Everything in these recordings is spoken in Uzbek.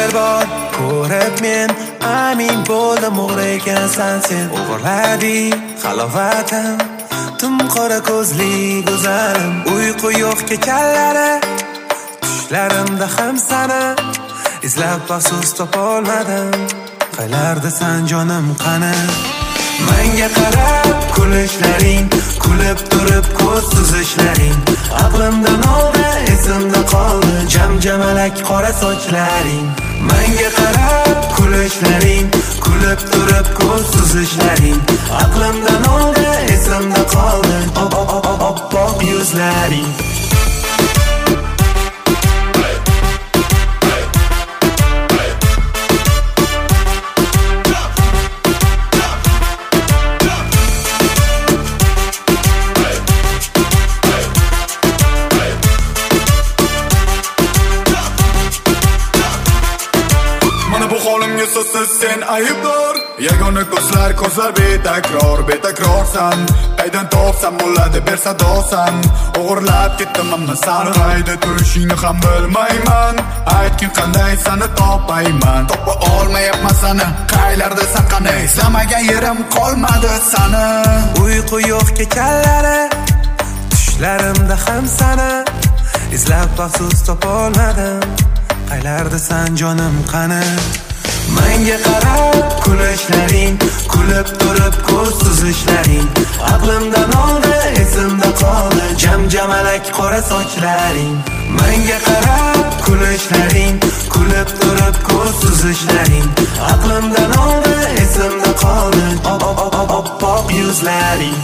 bir bor ko'rib men amin bo'ldim, o'g'ri ekansan sen. O'g'irlading halovatim, tum qora ko'zli go'zalim. Uyqu yo'q kechalari, tushlarimda ham sana izlab afsus topolmadim. Qaylardasan jonim qani? Menga qarab kulishlaring, kulib turib ko'z suzishlaring aqlimdan oldi, esimda qoldi jam-jamalak qora sochlaring. Menga qarab kulishlaring, kulib turib ko'z suzishlaring aqlimdan oldi, esimda qoldi oppoq yuzlaring. Sen ayıplar, yagona ko'zlar betakrorsan. Qaydan topsam bo'ladi ber sadosan. O'g'irlab ketdim ammo sani qayda turishingni ham bilmayman. Aytgin qanday seni topayman. Topa olmayapman seni, qaylarda saqani, izlamagan yerim qolmadi seni. Uyqu yo'q kechalari, tushlarimda ham sana izlab afsus topolmadim. Qaylardasan jonim qani? Menga qarab kulishlaring, kulib turib ko'z suzishlaring aqlimdan oldi, esimda qoldi jam-jamalak qora sochlaring. Menga qarab kulishlaring, kulib turib ko'z suzishlaring aqlimdan oldi, esimda qoldi oppoq yuzlaring.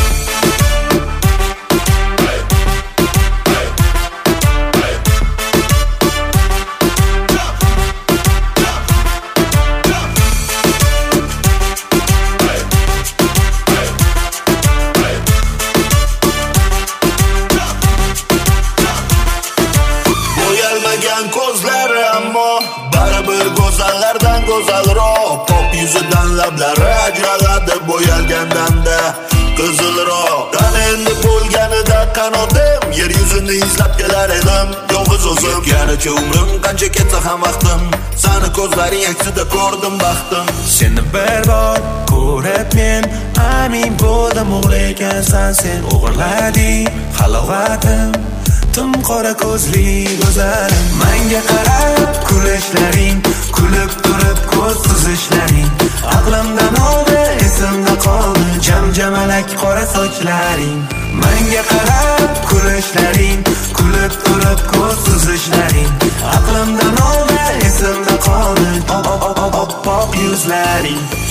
Ko'zlari ammo baribir go'zallardan go'zalroq. Pop yuzidan lablari ajraladi bo'yalgandanda qizilroq. Dan endi bo'lganida qanotim, yer yuzini izlab kelar edim yolg'iz o'zim. Yetganicha umrim qancha ketsa ham vaqtim, seni ko'zlaring aksida ko'rdim baxtim. Seni bir bor ko'rib men amin bo'ldim, o'g'ri ekansan sen. O'g'irlading halovatim, tum qora ko'zli go'zalim. Menga qarab kulishlaring, kulib turib ko'z suzishlaring aqlimdan oldi, esimda qoldi jam-jamalak qora sochlaring. Menga qarab kulishlaring, kulib turib ko'z suzishlaring aqlimdan oldi, esimda qoldi oppoq yuzlaring.